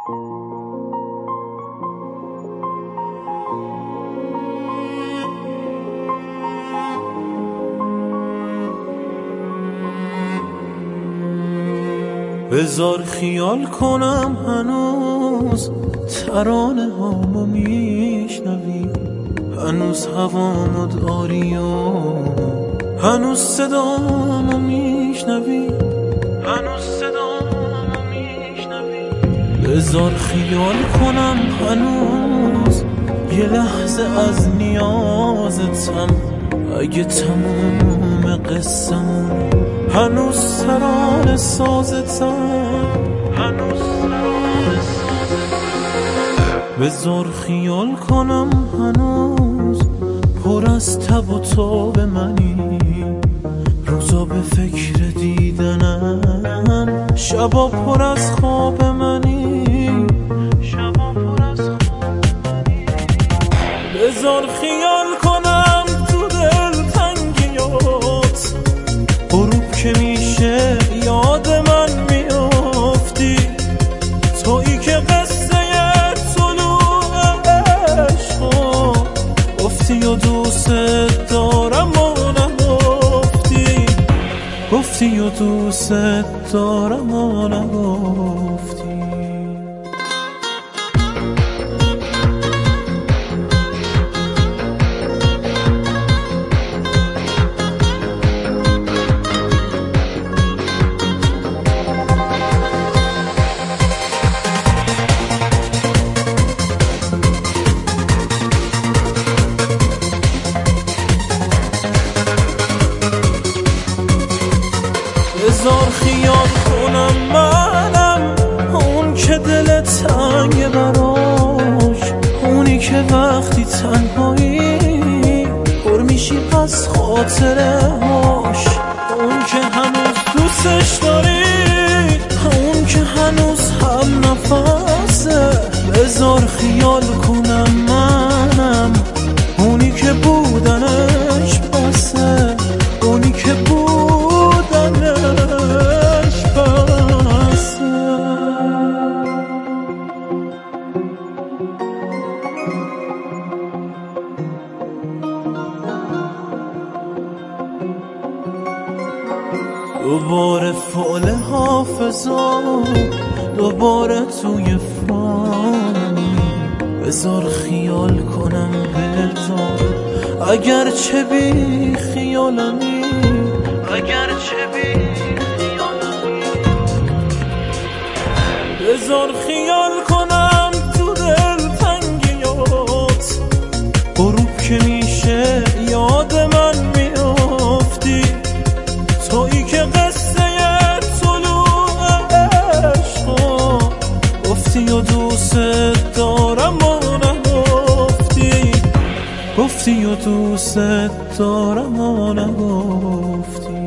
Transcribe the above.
بذار خیال کنم هنوز ترانه هامو میشنوی، هنوز هوامو داری و هنوز صدامو میشنوی، هنوز صدامو میشنوی. بذار خیال کنم هنوز یه لحظه از نیازتم، اگه تموم قصه‌مون هنوز ترانه سازتم، هنوز ترانه سازتم. بذار خیال کنم هنوز پر از تب و تاب منی، روزا به فکر دیدنم، شبا پر از خواب منی، شبا پر از خواب منی. بذار خیال کنم تو دل تنگیات، غروب که میشه یاد من میافتی، تویی که قصه طلوع عشقا گفتی و دوست دارم و نگفتی، گفتی و دوست دارم و نگفتی. بذار خیال کنم منم اون که دل تنگ براش، اونی که وقتی تنهایی پر میشی از خاطره هاش، اون که هنوز دوستش داری، اون که هنوز هم نفسه. بذار خیال کنم منم اونی که بودنش بسه، اونی که بودنش بسه. دوباره فعل حافظا، دوباره توی فانی. بذار خیال کنم بذار اگر چه بی خیالمی، اگر چه بی خیالمی. بذار خیال کنم تو دل تنگیات، غروب که میشه یاد من میافتی، تویی که قصه طلوع عشقا گفتی و دوست دارم و نگفتی، گفتی و دوست دارم و نگفتی.